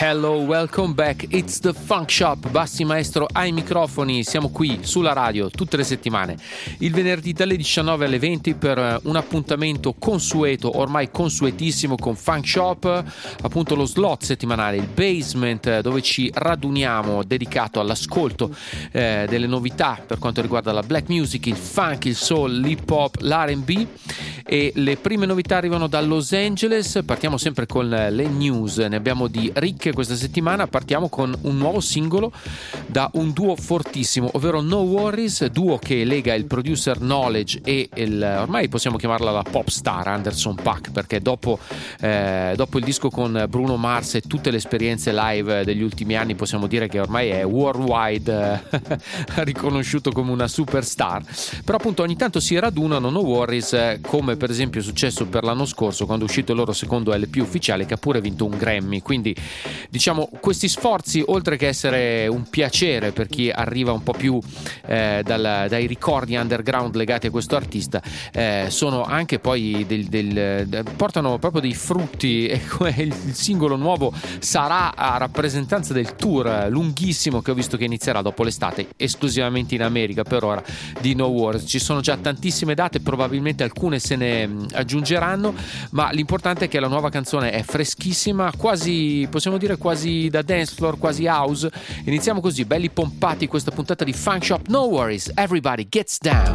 hello, welcome back. It's the Funk Shop. Bassi Maestro ai microfoni. Siamo qui sulla radio tutte le settimane, il venerdì dalle 19 alle 20 per un appuntamento consueto, ormai consuetissimo, con Funk Shop, appunto lo slot settimanale, il basement, dove ci raduniamo, dedicato all'ascolto delle novità per quanto riguarda la black music, il funk, il soul, l'hip hop, l'R&B. E le prime novità arrivano da Los Angeles. Partiamo sempre con le news, ne abbiamo di ricche questa settimana. Partiamo con un nuovo singolo da un duo fortissimo, ovvero No Worries, duo che lega il producer Knowledge e ormai possiamo chiamarla la pop star Anderson .Paak, perché dopo il disco con Bruno Mars e tutte le esperienze live degli ultimi anni possiamo dire che ormai è worldwide riconosciuto come una superstar. Però appunto ogni tanto si radunano No Worries, come per esempio è successo per l'anno scorso quando è uscito il loro secondo LP ufficiale, che ha pure vinto un Grammy. Quindi diciamo questi sforzi, oltre che essere un piacere per chi arriva un po' più dai ricordi underground legati a questo artista, sono anche poi portano proprio dei frutti. E il singolo nuovo sarà a rappresentanza del tour lunghissimo che ho visto che inizierà dopo l'estate esclusivamente in America per ora di No Worries. Ci sono già tantissime date, probabilmente alcune se ne aggiungeranno, ma l'importante è che la nuova canzone è freschissima, quasi, possiamo dire quasi da dance floor, quasi house. Iniziamo così, belli pompati, questa puntata di Funk Shop. No Worries, everybody gets down.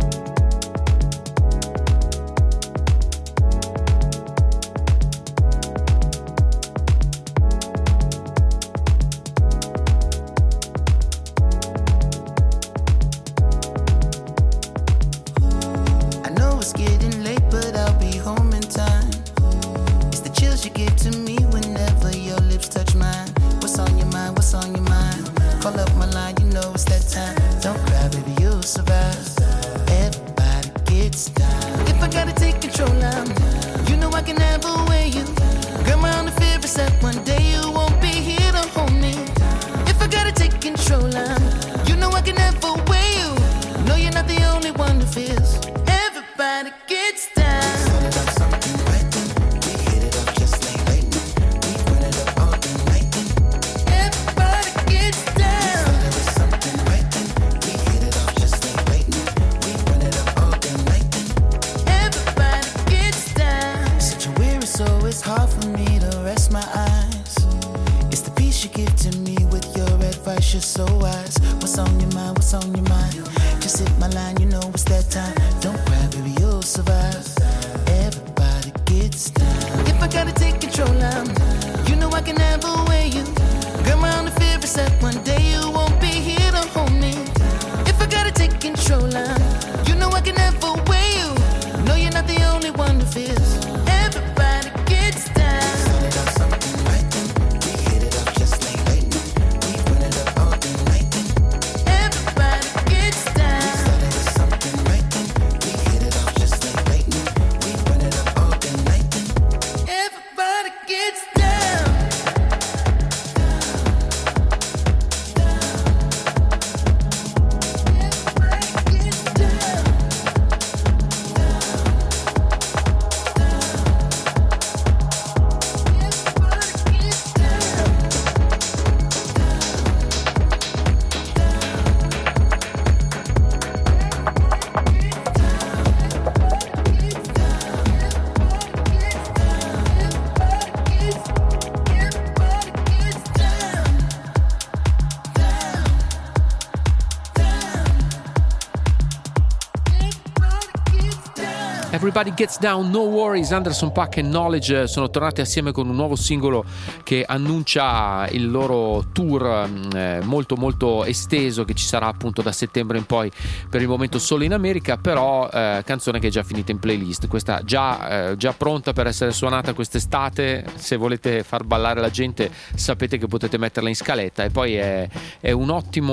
Everybody Gets Down, No Worries. Anderson .Paak e Knowledge sono tornati assieme con un nuovo singolo che annuncia il loro tour molto molto esteso, che ci sarà appunto da settembre in poi, per il momento solo in America, però canzone che è già finita in playlist, questa già pronta per essere suonata quest'estate. Se volete far ballare la gente sapete che potete metterla in scaletta. E poi è un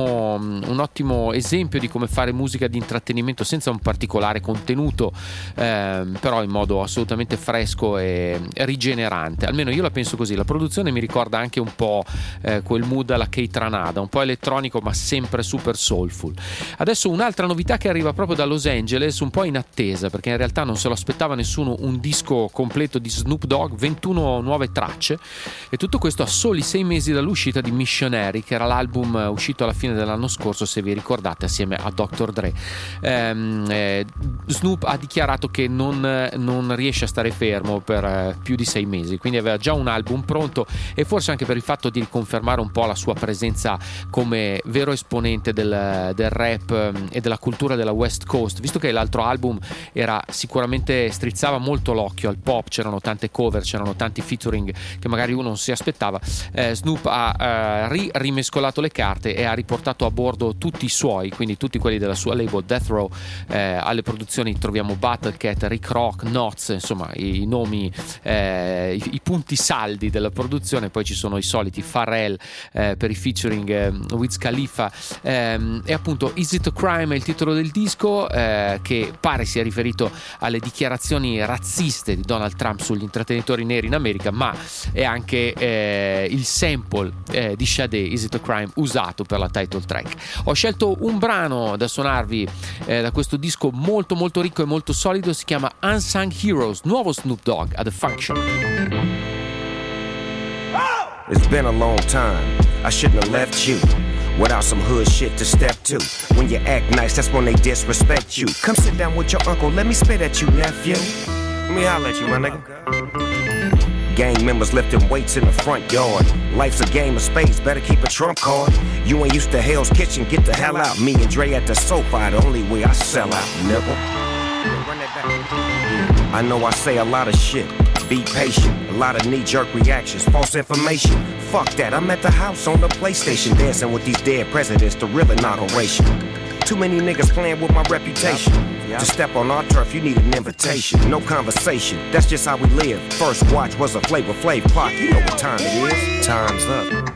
ottimo esempio di come fare musica di intrattenimento senza un particolare contenuto però in modo assolutamente fresco e rigenerante, almeno io la penso così. La produzione mi ricorda anche un po' quel mood alla Kate Ranada, un po' elettronico ma sempre super soulful. Adesso un'altra novità che arriva proprio da Los Angeles, un po' in attesa perché in realtà non se lo aspettava nessuno, un disco completo di Snoop Dogg, 21 nuove tracce, e tutto questo a soli 6 mesi dall'uscita di Missionary, che era l'album uscito alla fine dell'anno scorso, se vi ricordate, assieme a Dr. Dre. Snoop ha dichiarato che non riesce a stare fermo per più di 6 mesi, quindi aveva già un album pronto, e forse anche per il fatto di riconfermare un po' la sua presenza come vero esponente del rap e della cultura della West Coast, visto che l'altro album era sicuramente strizzava molto l'occhio al pop, c'erano tante cover, c'erano tanti featuring che magari uno non si aspettava. Snoop ha rimescolato le carte e ha riportato a bordo tutti i suoi, quindi tutti quelli della sua label Death Row. Alle produzioni troviamo Battle Cat, Rick Rock, Noz, insomma i nomi, i punti saldi della produzione. Poi ci sono i soliti Pharrell per i featuring, Wiz Khalifa, e appunto Is It a Crime è il titolo del disco, che pare sia riferito alle dichiarazioni razziste di Donald Trump sugli intrattenitori neri in America, ma è anche il sample di Sade, Is It a Crime, usato per la title track. Ho scelto un brano da suonarvi da questo disco molto molto ricco e molto solido, si chiama Unsung Heroes, nuovo Snoop Dogg a The Funk Shop. It's been a long time, I shouldn't have left you without some hood shit to step to. When you act nice, that's when they disrespect you. Come sit down with your uncle, let me spit at you, nephew. Let me holler at you, my nigga. Gang members lifting weights in the front yard. Life's a game of spades, better keep a trump card. You ain't used to Hell's Kitchen, get the hell out. Me and Dre at the sofa, the only way I sell out, nigga. I know I say a lot of shit, be patient. A lot of knee-jerk reactions, false information. Fuck that, I'm at the house on the PlayStation, dancing with these dead presidents, the real inauguration. Too many niggas playing with my reputation. To step on our turf, you need an invitation. No conversation, that's just how we live. First watch was a Flavor Flav clock, you know what time it is. Time's up.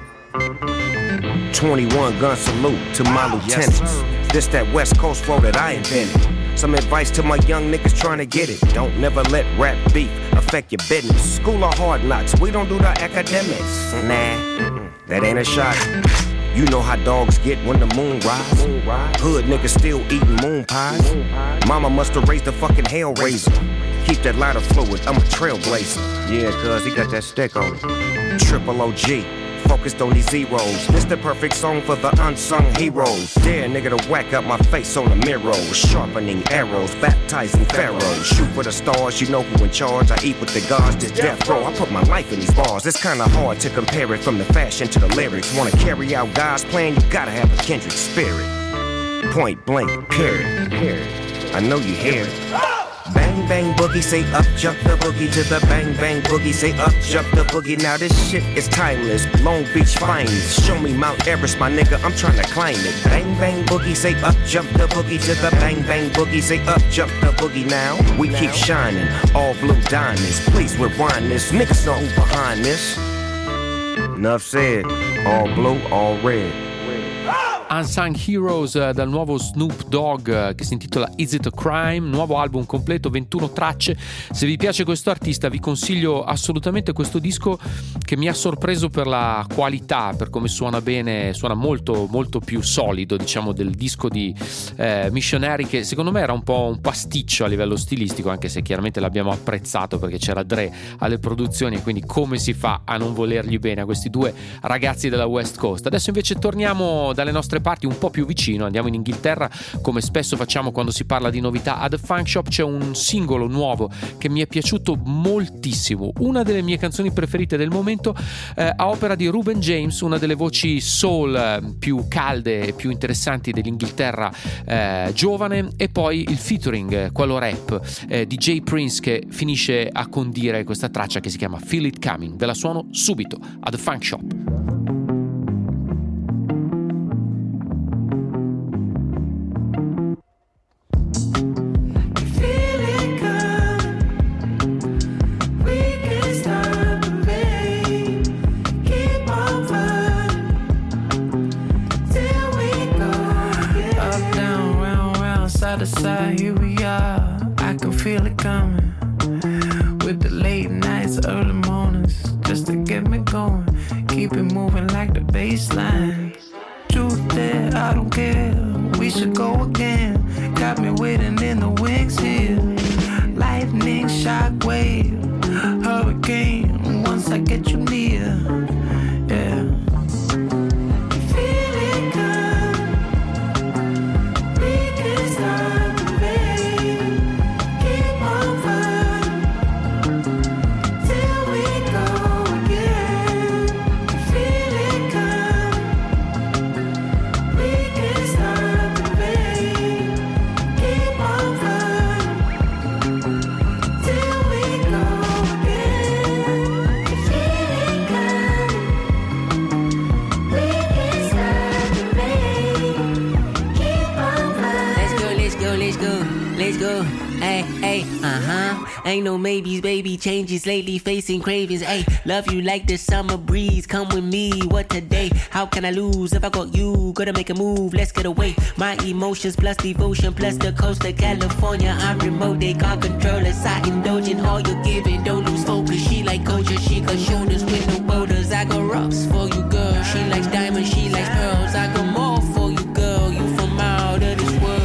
21 gun salute to my lieutenants. This that West Coast flow that I invented. Some advice to my young niggas trying to get it. Don't never let rap beef affect your business. School of hard knocks, we don't do the academics. Nah, that ain't a shot. You know how dogs get when the moon rise. Hood niggas still eating moon pies. Mama must have raised a fucking hellraiser. Keep that lighter fluid, I'm a trailblazer. Yeah, cuz he got that stick on it. Triple OG, focused on these zeros. This the perfect song for the unsung heroes. Dare nigga to whack up my face on the mirror. Sharpening arrows, baptizing pharaohs. Shoot for the stars, you know who in charge. I eat with the gods, this death row. I put my life in these bars. It's kinda hard to compare it from the fashion to the lyrics. Wanna carry out God's plan, you gotta have a kindred spirit. Point blank, period. I know you hear it. Bang bang boogie, say up jump the boogie to the bang bang boogie, say up jump the boogie. Now this shit is timeless, Long Beach finest. Show me Mount Everest, my nigga, I'm trying to climb it. Bang bang boogie, say up jump the boogie to the bang bang boogie, say up jump the boogie. Now we keep shining, all blue diamonds. Please rewind this, niggas know who behind this. Enough said, all blue, all red. Unsung Heroes dal nuovo Snoop Dogg che si intitola Is It a Crime, nuovo album completo, 21 tracce. Se vi piace questo artista vi consiglio assolutamente questo disco, che mi ha sorpreso per la qualità, per come suona bene, suona molto molto più solido, diciamo, del disco di Missionary, che secondo me era un po' un pasticcio a livello stilistico, anche se chiaramente l'abbiamo apprezzato perché c'era Dre alle produzioni, e quindi come si fa a non volergli bene a questi due ragazzi della West Coast. Adesso invece torniamo dalle nostre parti un po' più vicino, andiamo in Inghilterra, come spesso facciamo quando si parla di novità. A The Funk Shop c'è un singolo nuovo che mi è piaciuto moltissimo, una delle mie canzoni preferite del momento, a opera di Reuben James, una delle voci soul più calde e più interessanti dell'Inghilterra giovane, e poi il featuring, quello rap di Jay Prince, che finisce a condire questa traccia che si chiama Feel It Coming. Ve la suono subito a The Funk Shop. Side, here we are. I can feel it coming. With the late nights, early mornings, just to get me going. Keep it moving like the baseline. Truth there, I don't care. We should go again. Got me waiting in the wings here. Lightning, shockwave, hurricane. Once I get you near, yeah. Ain't no maybes, baby, changes lately, facing cravings. Ayy, love you like the summer breeze. Come with me, what today? How can I lose if I got you? Gotta make a move, let's get away. My emotions plus devotion plus the coast of California. I'm remote, they can't control us. I indulge in all you're giving. Don't lose focus. She like culture, she got shoulders with no boulders. I got rocks for you, girl. She likes diamonds, she likes pearls. I got more for you, girl. You from out of this world.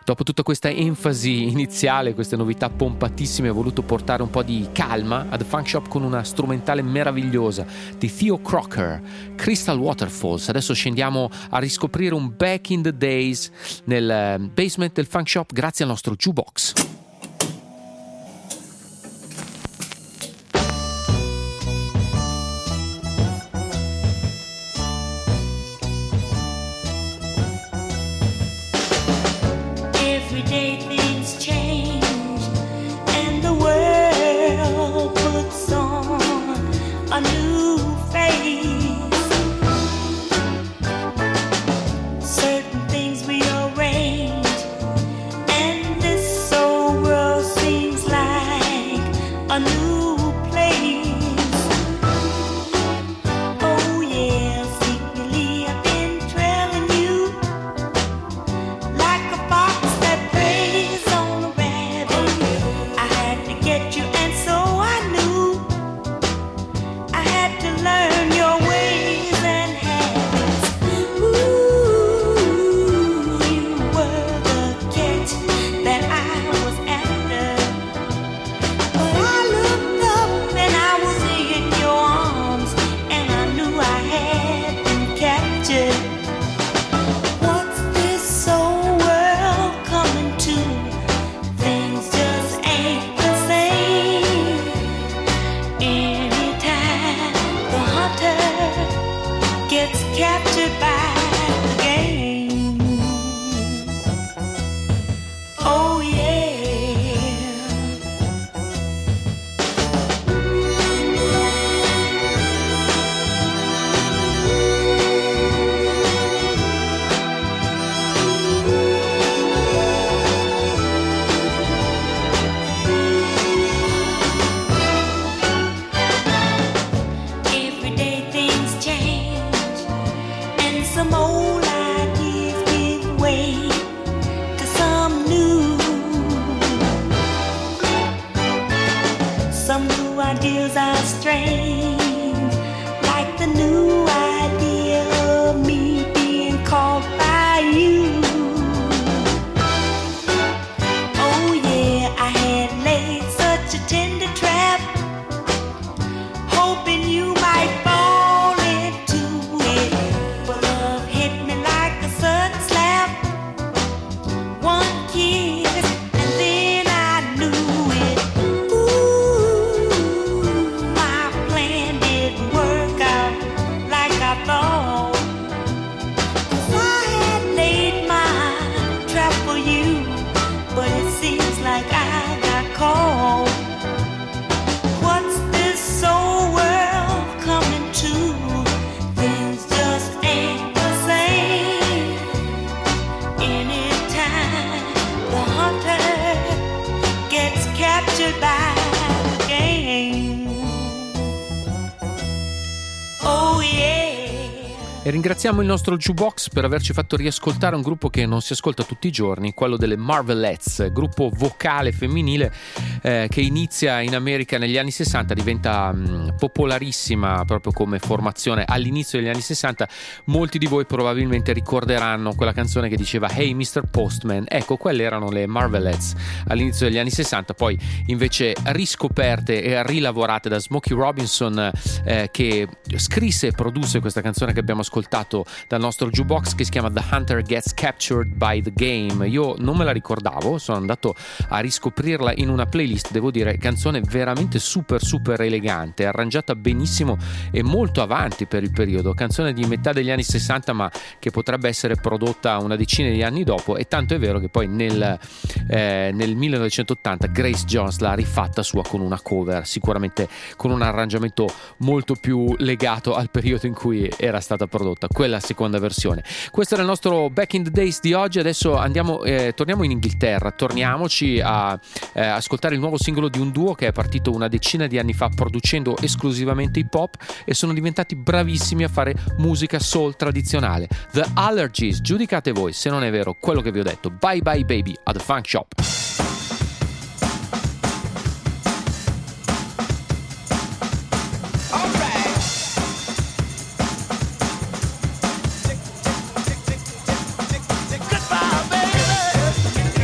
Dopo tutta questa enfasi iniziale, queste novità pompatissime, ho voluto portare un po' di calma a The Funk Shop con una strumentale meravigliosa di Theo Crocker, Crystal Waterfalls. Adesso scendiamo a riscoprire un Back in the Days nel basement del Funk Shop grazie al nostro jukebox. E ringraziamo il nostro jukebox per averci fatto riascoltare un gruppo che non si ascolta tutti i giorni, quello delle Marvelettes, gruppo vocale femminile che inizia in America negli anni 60, diventa popolarissima proprio come formazione all'inizio degli anni 60. Molti di voi probabilmente ricorderanno quella canzone che diceva Hey Mr. Postman. Ecco, quelle erano le Marvelettes all'inizio degli anni 60, poi invece riscoperte e rilavorate da Smokey Robinson, che scrisse e produsse questa canzone che abbiamo ascoltato dal nostro jukebox, che si chiama The Hunter Gets Captured by the Game. Io non me la ricordavo, sono andato a riscoprirla in una playlist. Devo dire, canzone veramente super elegante, arrangiata benissimo e molto avanti per il periodo, canzone di metà degli anni 60 ma che potrebbe essere prodotta una decina di anni dopo, e tanto è vero che poi nel 1980 Grace Jones l'ha rifatta sua con una cover, sicuramente con un arrangiamento molto più legato al periodo in cui era stata prodotta quella seconda versione. Questo era il nostro Back in the Days di oggi. Adesso torniamo in Inghilterra, torniamoci a ascoltare il nuovo singolo di un duo che è partito una decina di anni fa producendo esclusivamente hip hop e sono diventati bravissimi a fare musica soul tradizionale. The Allergies, giudicate voi se non è vero quello che vi ho detto. Bye bye baby a The Funk Shop. Goodbye, baby.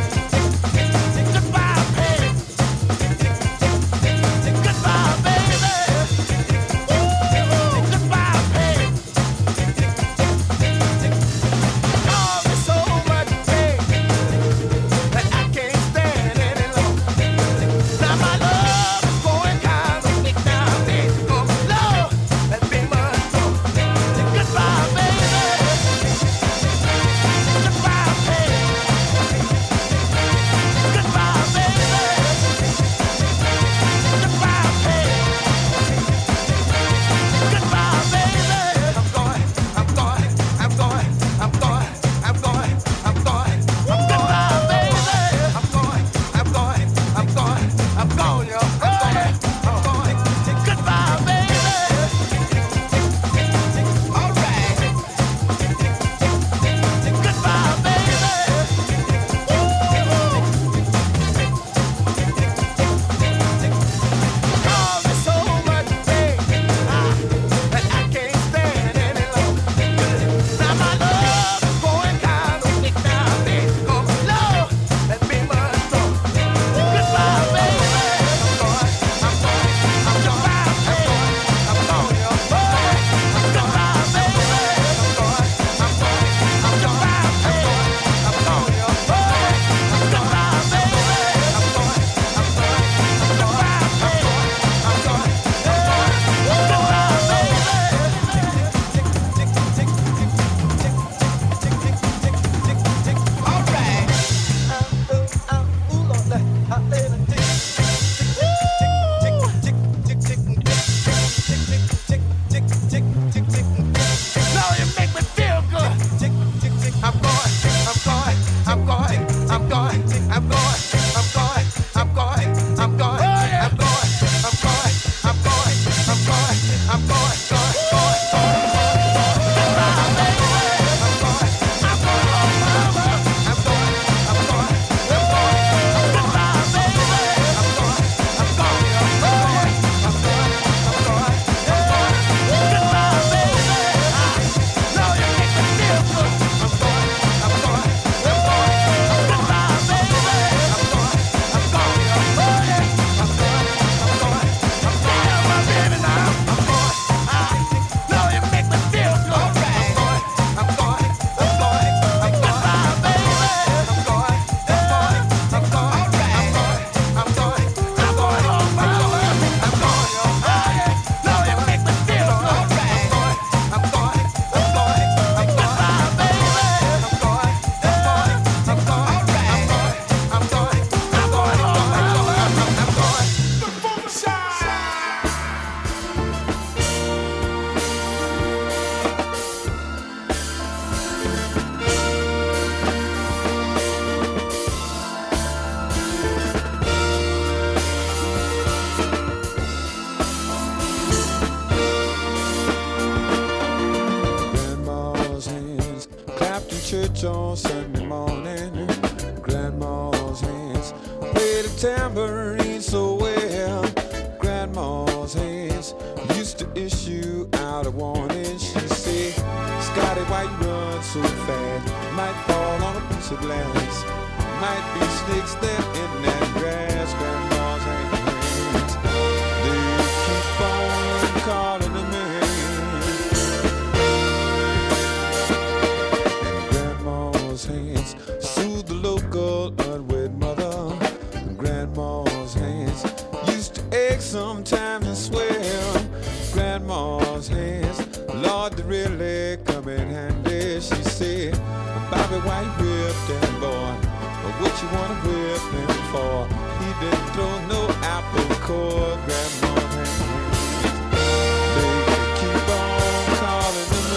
tambourine so well. Grandma's hands used to issue out a warning. She said, Scotty, why you run so fast? Might fall on a piece of glass. Might be snakes there in that grass. Grandma's hands, they keep on calling the man. And grandma's hands soothe the local unwed mother. And grandma's hands used to ache sometimes and swell. Grandma's hands, Lord, they really come in handy. She said, Bobby, why you whip that boy? What you wanna whip him for? He didn't throw no apple core. Grandma's hands, they keep on calling the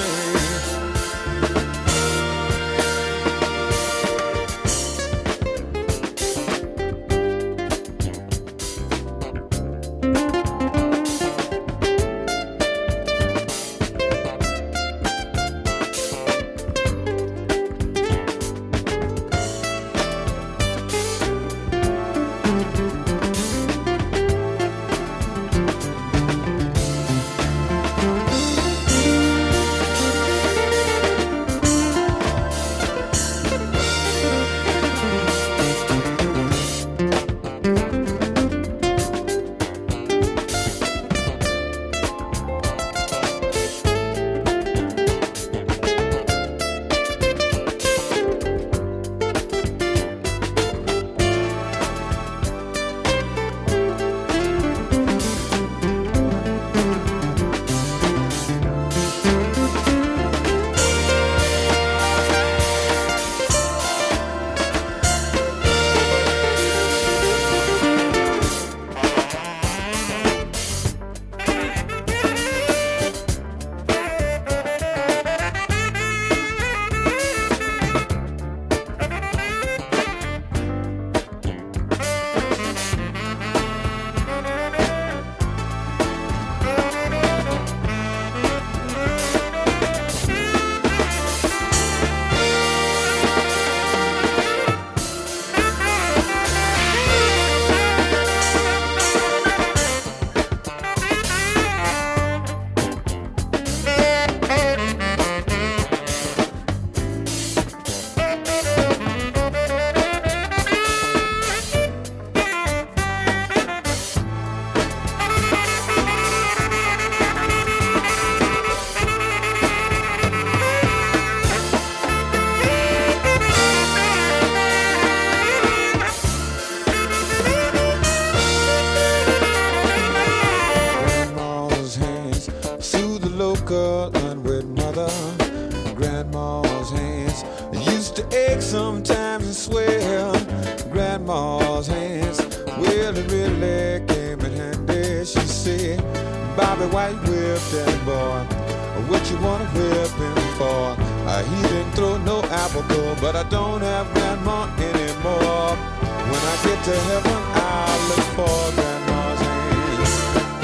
sometimes and swell. Grandma's hands, well, it really came in handy. She said, Bobby, why you whip that boy? What you wanna whip him for? He didn't throw no apple core, but I don't have grandma anymore. When I get to heaven, I'll look for grandma's hands.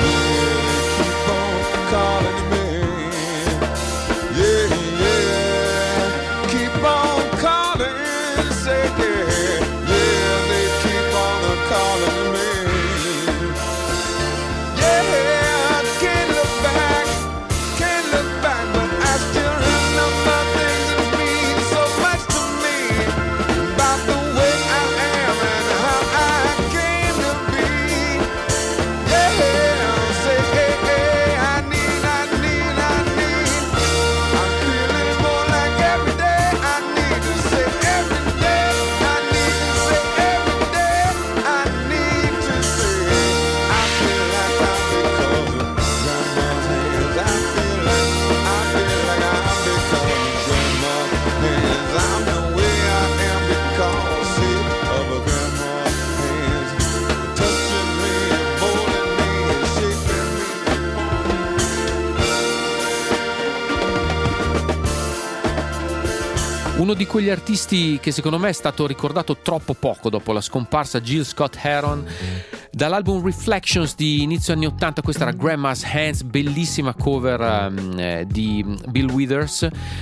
Yeah, keep on calling me. Yeah, yeah, keep on calling, say yeah, yeah, they keep on calling me. Yeah, I can't look back, but I still remember things that mean so much to me, about the way I am and how I came to be. Yeah, say hey, hey, I need, I'm feeling more like every day. I need to say every day, I need to say every day, I need to say, I feel like I'm because of grandma's hands. I feel like I'm because of grandma's hands. I'm the way I am because of a grandma's hands, touching me and holding me and shaking me. Uno di quegli artisti che secondo me è stato ricordato troppo poco dopo la scomparsa, Jill Scott Heron. Dall'album Reflections di inizio anni 80, questa era Grandma's Hands, bellissima cover di Bill Withers.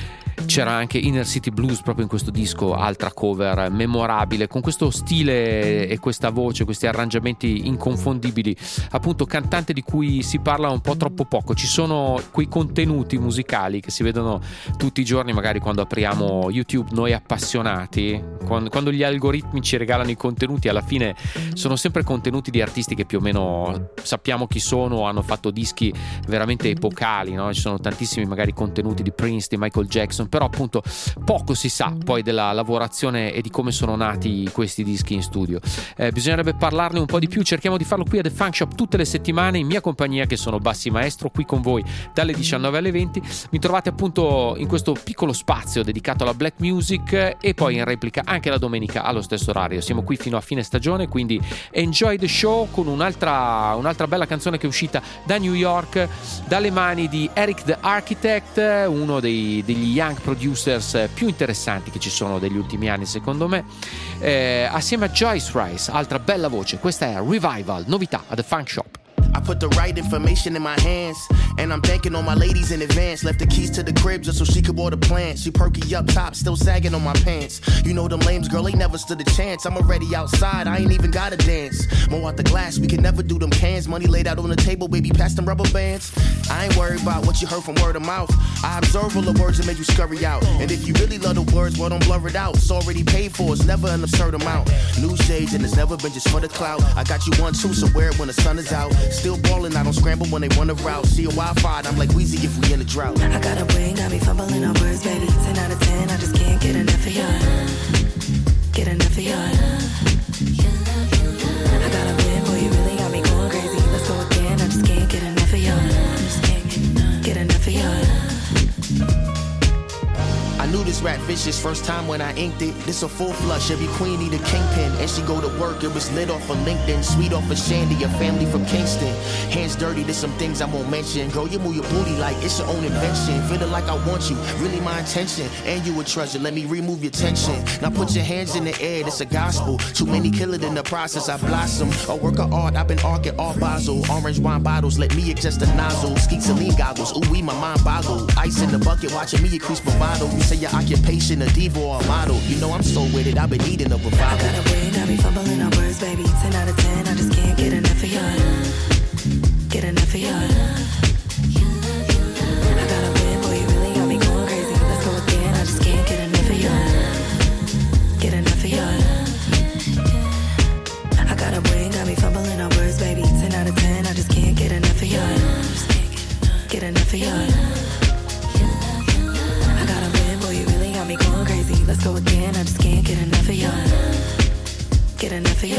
C'era anche Inner City Blues proprio in questo disco, altra cover memorabile, con questo stile e questa voce, questi arrangiamenti inconfondibili, appunto cantante di cui si parla un po' troppo poco. Ci sono quei contenuti musicali che si vedono tutti i giorni, magari quando apriamo YouTube, noi appassionati, quando gli algoritmi ci regalano i contenuti, alla fine sono sempre contenuti di artisti che più o meno sappiamo chi sono, hanno fatto dischi veramente epocali, no? Ci sono tantissimi magari contenuti di Prince, di Michael Jackson, però appunto poco si sa poi della lavorazione e di come sono nati questi dischi in studio. Bisognerebbe parlarne un po' di più, cerchiamo di farlo qui a The Funk Shop tutte le settimane in mia compagnia, che sono Bassi Maestro, qui con voi dalle 19 alle 20. Mi trovate appunto in questo piccolo spazio dedicato alla black music e poi in replica anche la domenica allo stesso orario. Siamo qui fino a fine stagione, quindi enjoy the show con un'altra bella canzone che è uscita da New York dalle mani di Eric the Architect, uno degli young producers più interessanti che ci sono degli ultimi anni secondo me, assieme a Joyce Rice, altra bella voce. Questa è Revival, novità a The Funk Shop. I put the right information in my hands, and I'm thanking all my ladies in advance. Left the keys to the crib just so she could water plants. She perky up top, still sagging on my pants. You know them lames, girl, they never stood a chance. I'm already outside, I ain't even gotta dance. More out the glass, we can never do them cans. Money laid out on the table, baby, pass them rubber bands. I ain't worried about what you heard from word of mouth. I observe all the words that make you scurry out. And if you really love the words, well, don't blur it out. It's already paid for, it's never an absurd amount. New shades, and it's never been just for the clout. I got you 1, 2, so wear it when the sun is out. Still ballin', I don't scramble when they run a route. See a Wi-Fi, I'm like Weezy if we in a drought. I got a ring, got me fumbling on words, baby. 10 out of 10, I just can't get enough of you. Get enough of you. I got a win, boy, you really got me going crazy. Let's go again, I just can't get enough of you. Get enough of you. I knew this rap vicious first time when I inked it. This a full flush, every queen need a kingpin. And she go to work, it was lit off of LinkedIn. Sweet off of Shandy, a family from Kingston. Hands dirty, there's some things I won't mention. Girl, you move your booty like it's your own invention. Feeling like I want you, really my intention. And you a treasure, let me remove your tension. Now put your hands in the air, this a gospel. Too many kill it in the process, I blossom. A work of art, I've been arcing all Basel. Orange wine bottles, let me adjust the nozzle. Skeet Celine goggles, ooh wee, my mind boggle. Ice in the bucket, watching me increase bravado. You say your occupation, a diva or a model. You know I'm so with it, I've been needing a revival. I got a win, got me fumbling on words, baby. 10 out of 10, I just can't get enough of you. Get enough of you. I got a win, boy, you really got me going crazy. Let's go again, I just can't get enough of you. Get enough of you. I got a win, got me fumbling on words, baby. 10 out of 10, I just can't get enough of you. Get enough of you. I got a win, boy, you really got me going crazy. Let's go again, I just can't get enough of you. Get enough of you.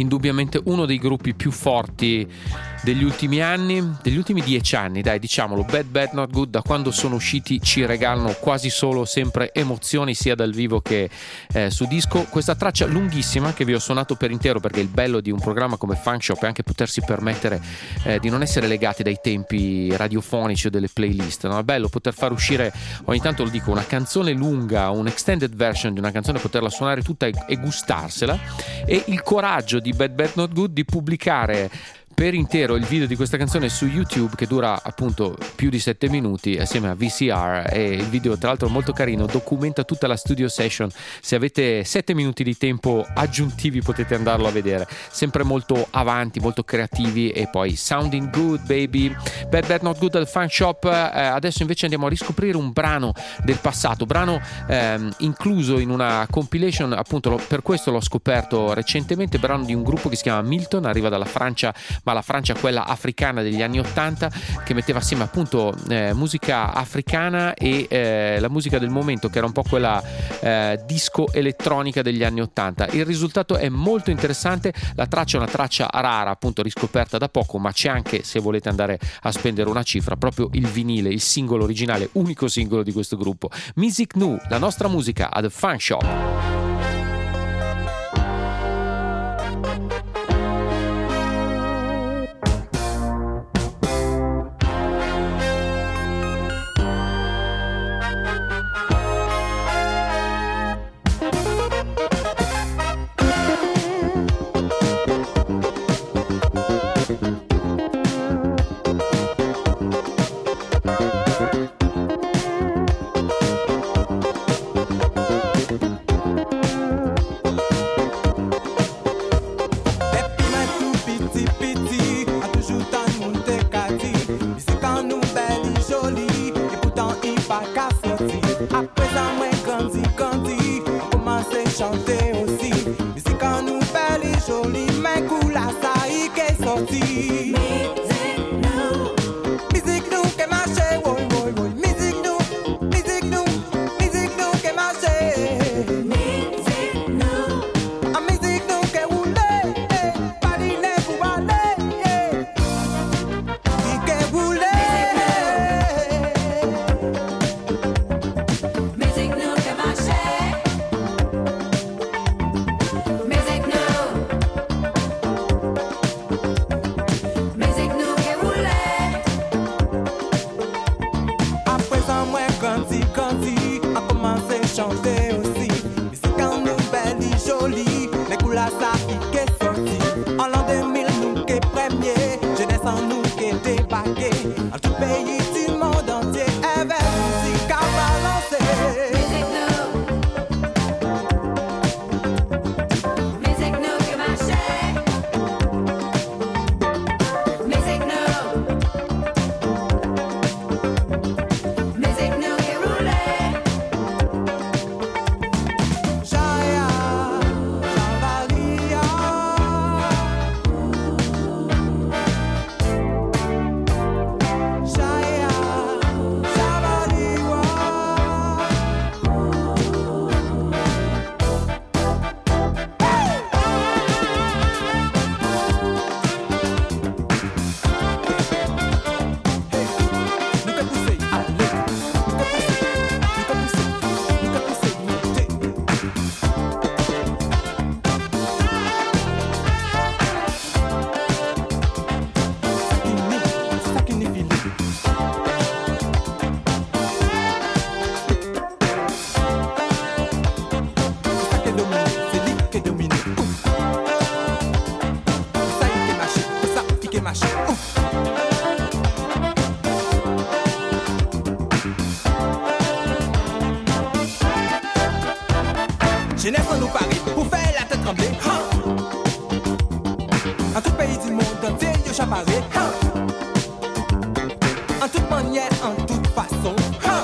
indubbiamente uno dei gruppi più forti degli ultimi anni, degli ultimi 10 anni, dai, diciamolo. Bad Bad Not Good, da quando sono usciti, ci regalano quasi solo sempre emozioni, sia dal vivo che su disco. Questa traccia lunghissima che vi ho suonato per intero, perché il bello di un programma come Funk Shop è anche potersi permettere di non essere legati dai tempi radiofonici o delle playlist, no? È bello poter far uscire ogni tanto, lo dico, una canzone lunga, un extended version di una canzone, poterla suonare tutta e gustarsela. E il coraggio di Bad Bad Not Good di pubblicare per intero il video di questa canzone su YouTube, che dura appunto più di 7 minuti assieme a VCR, e il video tra l'altro molto carino, documenta tutta la studio session. Se avete 7 minuti di tempo aggiuntivi potete andarlo a vedere, sempre molto avanti, molto creativi, e poi sounding good baby. Bad Bad Not Good al Funk Shop. Adesso invece andiamo a riscoprire un brano del passato, brano incluso in una compilation, appunto per questo l'ho scoperto recentemente, brano di un gruppo che si chiama Milton, arriva dalla Francia, ma la Francia quella africana degli anni 80, che metteva assieme appunto musica africana e la musica del momento, che era un po' quella disco elettronica degli anni 80. Il risultato è molto interessante, la traccia è una traccia rara, appunto riscoperta da poco, ma c'è anche, se volete andare a spendere una cifra, proprio il vinile, il singolo originale, unico singolo di questo gruppo. Music Nu, la nostra musica ad Funk Shop. Jeunesse en nous Paris pour faire la tête trembler. En tout pays du monde entier, yo chaparé. En toute manière, en toute façon.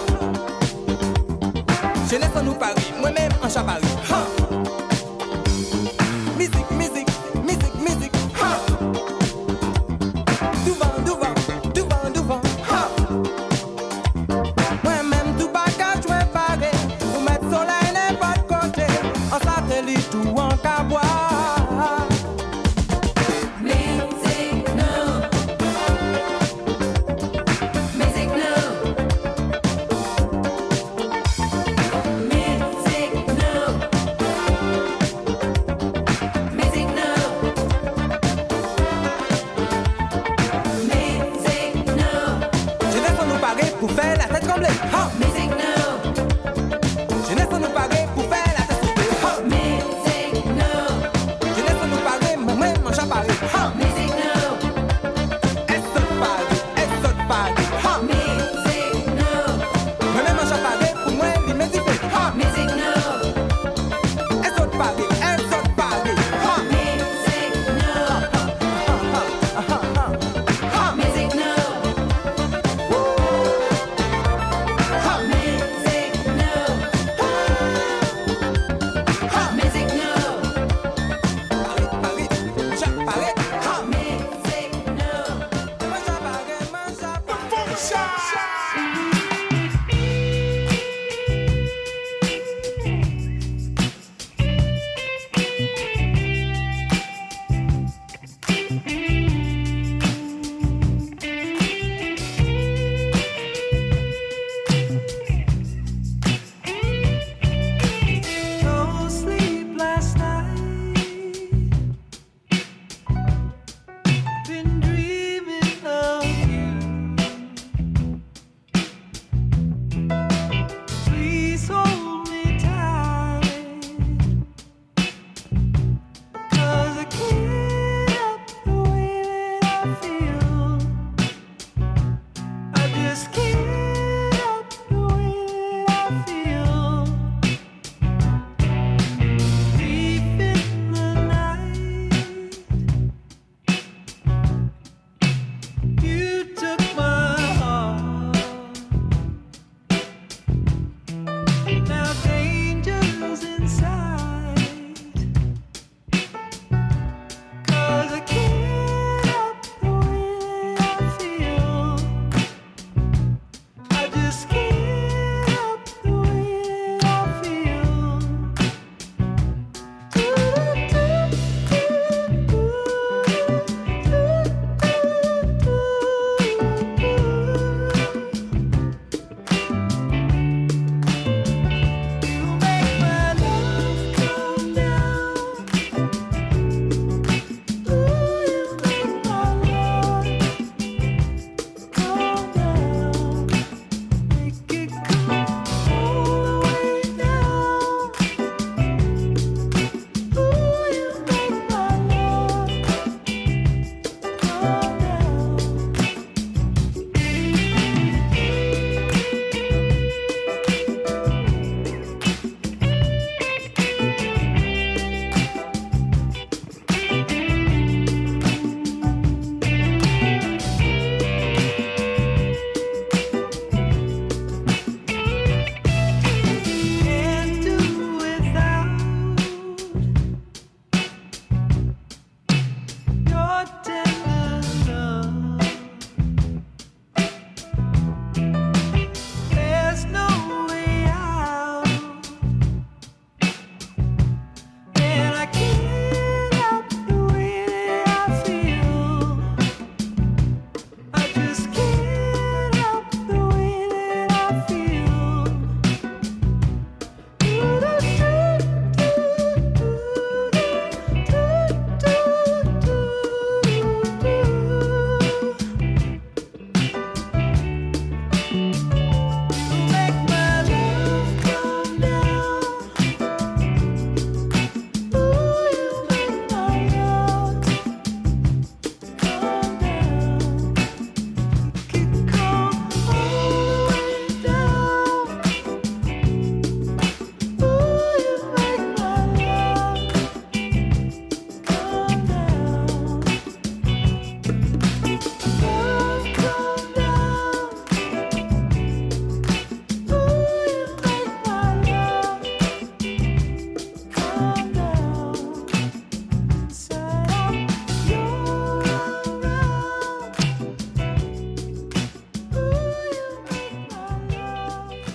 Jeunesse en nous Paris, moi-même en chaparé. Musique, musique, musique, musique. Du vent, du vent, du vent, du vent. Moi-même tout bagage, moi paré. Pour mettre soleil n'importe côté. En satellite ou en cabois.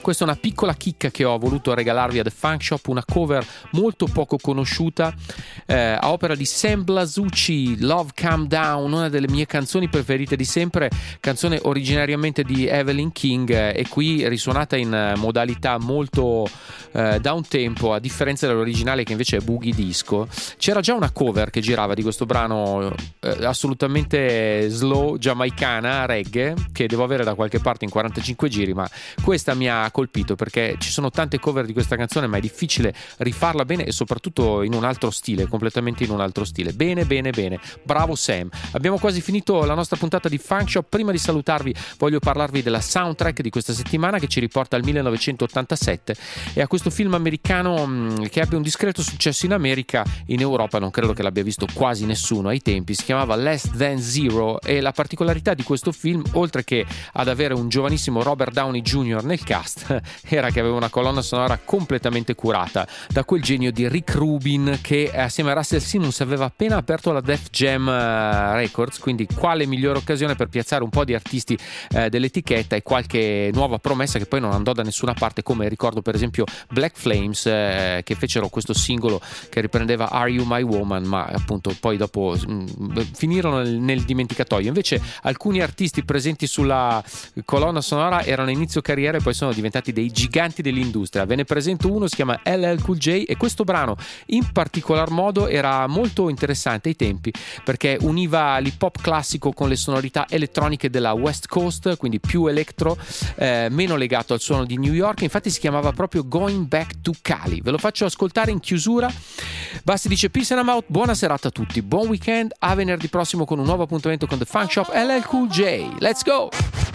Questa è una piccola chicca che ho voluto regalarvi a The Funk Shop, una cover molto poco conosciuta a opera di Sam Blasucci, Love Calm Down, una delle mie canzoni preferite di sempre, canzone originariamente di Evelyn King e qui risuonata in modalità molto down tempo, a differenza dell'originale che invece è boogie disco. C'era già una cover che girava di questo brano assolutamente slow, giamaicana, reggae, che devo avere da qualche parte in 45 giri, ma questa mi ha colpito perché ci sono tante cover di questa canzone ma è difficile rifarla bene e soprattutto in un altro stile, completamente in un altro stile. Bene, bravo Sam. Abbiamo quasi finito la nostra puntata di Funk Shop. Prima di salutarvi voglio parlarvi della soundtrack di questa settimana che ci riporta al 1987 e a questo film americano che ebbe un discreto successo in America. In Europa non credo che l'abbia visto quasi nessuno ai tempi. Si chiamava Less Than Zero e la particolarità di questo film, oltre che ad avere un giovanissimo Robert Downey Jr. nel cast, era che aveva una colonna sonora completamente curata da quel genio di Rick Rubin che assieme a Russell Simmons aveva appena aperto la Def Jam Records, quindi quale migliore occasione per piazzare un po' di artisti dell'etichetta e qualche nuova promessa che poi non andò da nessuna parte, come ricordo per esempio Black Flames che fecero questo singolo che riprendeva Are You My Woman, ma appunto poi dopo finirono nel dimenticatoio. Invece alcuni artisti presenti sulla colonna sonora erano a inizio carriera e poi sono diventati dei giganti dell'industria. Ve ne presento uno, si chiama LL Cool J e questo brano in particolar modo era molto interessante ai tempi perché univa l'hip hop classico con le sonorità elettroniche della West Coast, quindi più electro, meno legato al suono di New York. Infatti si chiamava proprio Going Back to Cali. Ve lo faccio ascoltare in chiusura. Basti dice peace and I'm out, buona serata a tutti, buon weekend, a venerdì prossimo con un nuovo appuntamento con The Funk Shop. LL Cool J, let's go!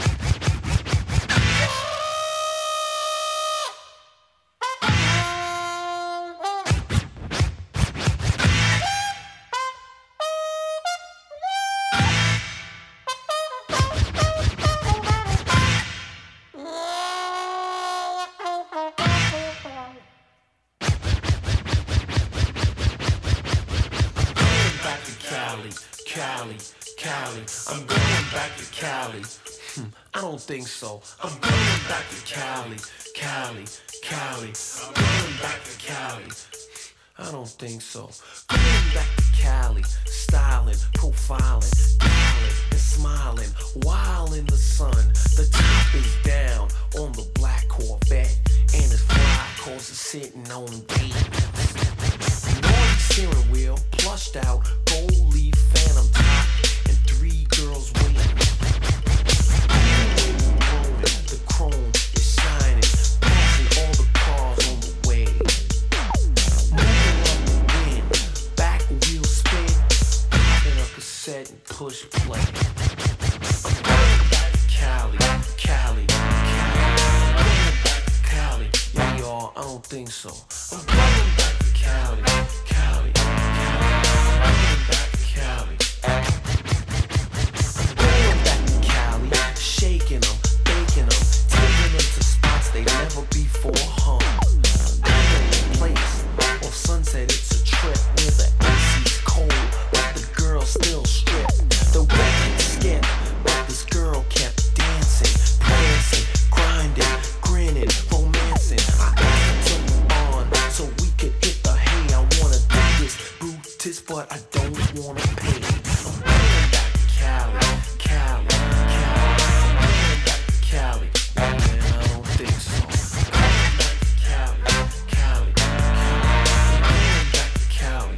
Cali, I'm going back to Cali. I don't think so. I'm going back to Cali. I'm going back to Cali. I don't think so. Going back to Cali, styling, profiling, dialing and smiling, while in the sun. The top is down on the black Corvette, and it's fly cause it's sitting on D. Naughty steering wheel, plushed out, gold leaf phantom top, and 3 girls waiting. The chrome is shining, passing all the cars on the way. Moving on the wind, back wheel spin, popping a cassette and push play. I'm going back to Cali. I'm going back to Cali. Yeah, y'all, I don't think so. I'm going back to Cali. I'm going back to Cali. I'm going back to Cali, shaking them, baking them, taking them to spots they never before hung. The place off Sunset, it's a trip where the AC's cold, but the girl still stripped. The record skipped, but this girl kept dancing, prancing, grinding, grinning, romancing. I asked her to move on so we could hit the hay. I wanna do this, Brutus, but I don't wanna pay. I'm going back to Cali. I'm going back to Cali. Man, I don't think so. I'm going back to Cali. I'm going back to Cali.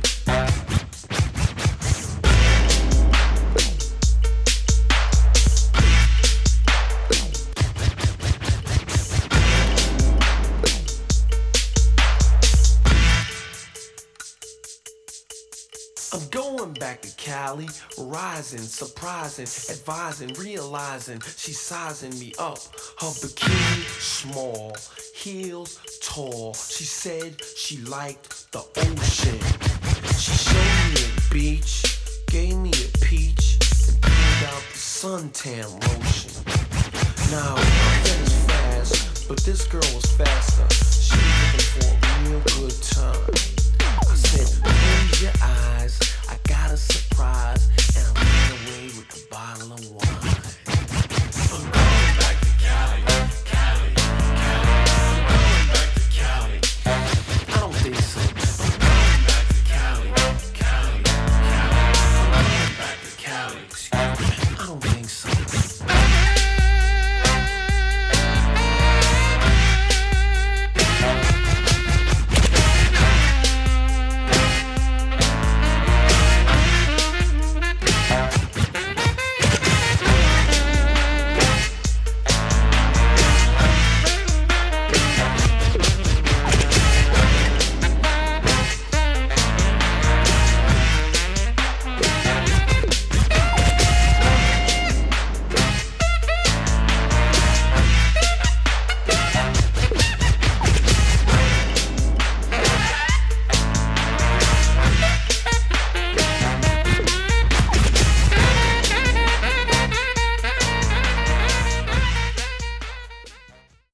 I'm going back to Cali, rising, surprising, advising, realizing she's sizing me up. Her bikini small, heels tall. She said she liked the ocean. She showed me a beach, gave me a peach, and pulled out the suntan lotion. Now, that is fast, but this girl was faster. She was looking for a real good time. I said, close your eyes.